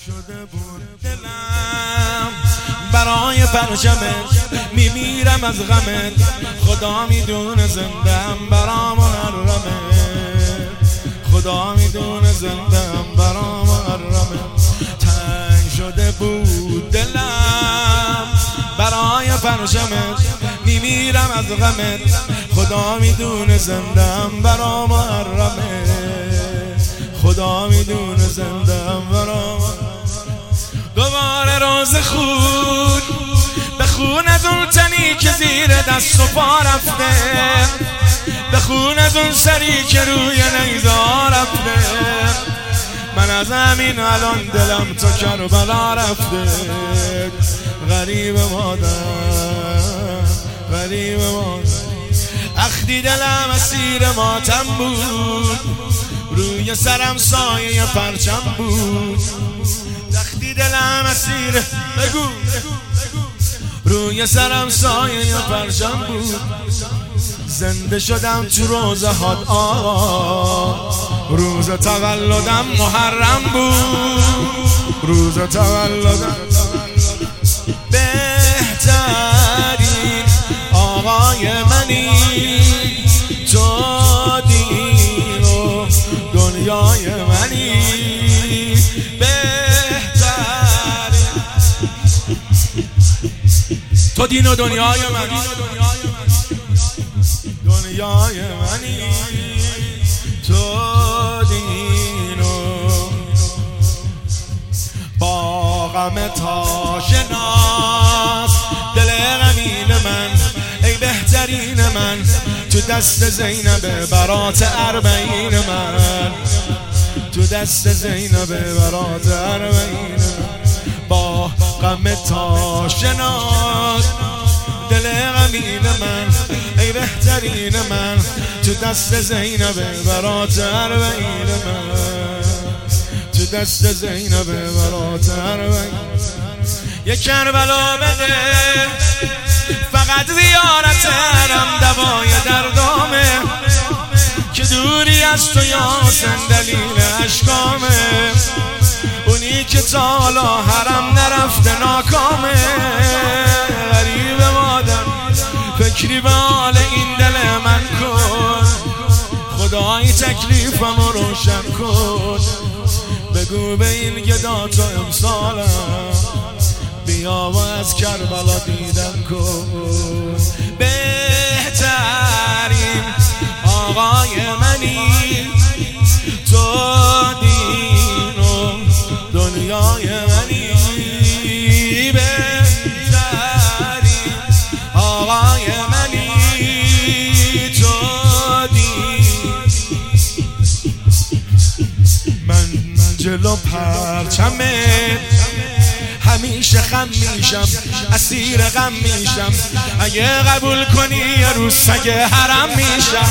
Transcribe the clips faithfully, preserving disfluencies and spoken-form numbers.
شده بود دلم برای پرچمت، میمیرم از غمت، خدا میدونه زندم برا محرمت، خدا میدونه زندم برا محرمت. تنگ شده بود دلم برای پرچمت، میمیرم از غمت، خدا میدونه زندم برا محرمت، خدا میدونه زندم برا محرمت. دوباره روز خون بخون از اون تنی که زیر دست و پا رفته، بخون از اون سری که روی نیزا رفته. من از همین الان دلم تا کربلا رفته. غریب مادر، غریب مادر، اخدی دلم اسیر ماتم بود، روی سرم سایه پرچم بود. اخدی دلم اسیر بگو روی سرم سایه پرچم بود. زنده شدم تو روز هات آقا، روز تولدم محرم بود، روز تولدم. بهترین آقای منی تو، دین و دنیای منی. بهترین تو دین و دنیای منی، دنیای منی، تو دین و با غم تا شناس دل غمین من، ای بهترین من، تو دست زینب برات اربعین من، تو دست زینب برات اربعین من. با غم تا شناس دل غمین من، ای بهترین من، تو دست زینب برات اربعین من، تو دست زینب برات اربعین. یک کربلا بده فقط زیارت حرم دوای دردامه، که دوری از تو یاسن دلیل اشکامه. اونی که تا حالا حرم نرفته ناکامه. غریب مادر فکری به حال این دل من کن، خدای تکلیفمو روشن کن. بگو به این گدا تو امسالم بیا و از کربلا دیدن کن. بهترین آقای منی تو، دین و دنیای منی. بهترین آقای منی تو، دین. من جلو پرچمت همیشه خم میشم، اسیر غم میشم. اگه قبول کنی یه روز سگ حرم میشم،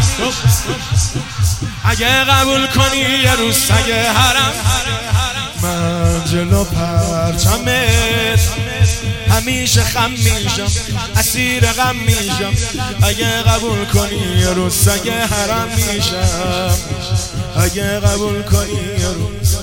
اگه قبول کنی یه روز سگ حرم. من جلو پرچمت همیشه خم میشم، اسیر غم میشم. اگه قبول کنی یه روز سگ حرم میشم، اگه قبول کنی یه روز.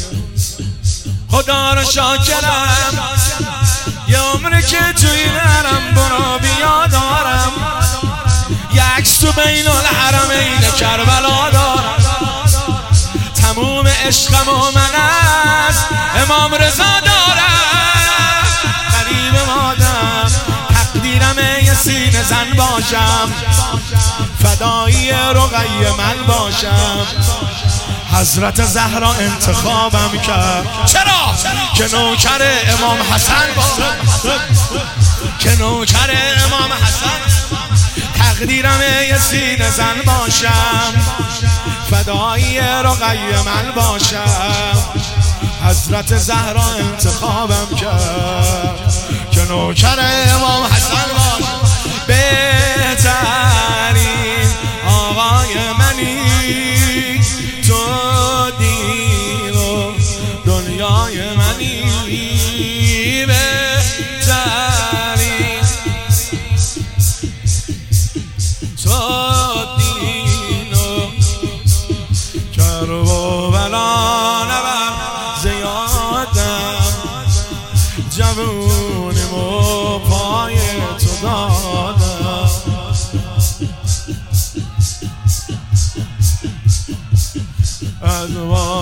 خدا رو شاکرم یه عمر که تو این حرم برا بیا دارم. یه عکس تو بین الحرمین کربلا دارم. تموم عشقم و من از امام رضا دارم. غریب مادم تقدیرم یه سینه زن باشم، فدایی رقیه من باشم. حضرت زهرا انتخابم کرد، چرا؟ که نوکر امام حسن باشم، که نوکر امام حسن. تقدیرم یه سینه زن باشم، فدایی رقیه من باشم. حضرت زهرا انتخابم کرد که نوکر امام حسن باشم. بهترین آقای منی تو، دین و دنیای منی. بهترین تو، دین و کرب و بلا نبر زیاد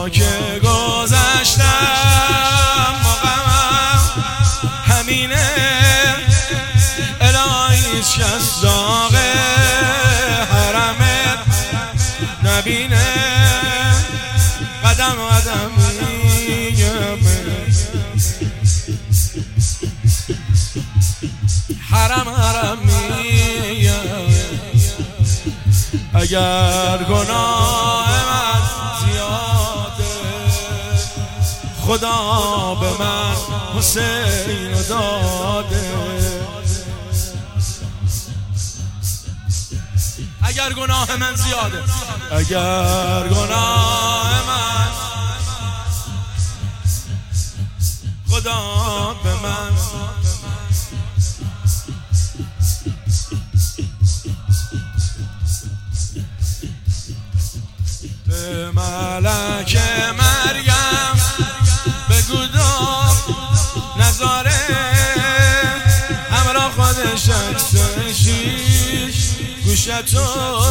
با که گذشتم مقامم همینه الهی شست داغ حرمت نبینه قدم قدم میگم حرم حرم میگم اگر گناه من زیاده خدا به من حسین داده اگر گناه من زیاده اگر گناه من خدا به من به ملک مریم بگو دار نظاره همراه خودش عکس شیش گوشتو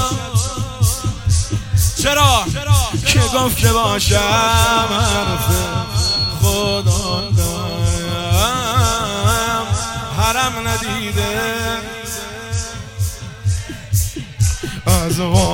چرا که گفت که باشم حرف خدا دارم حرم ندیده از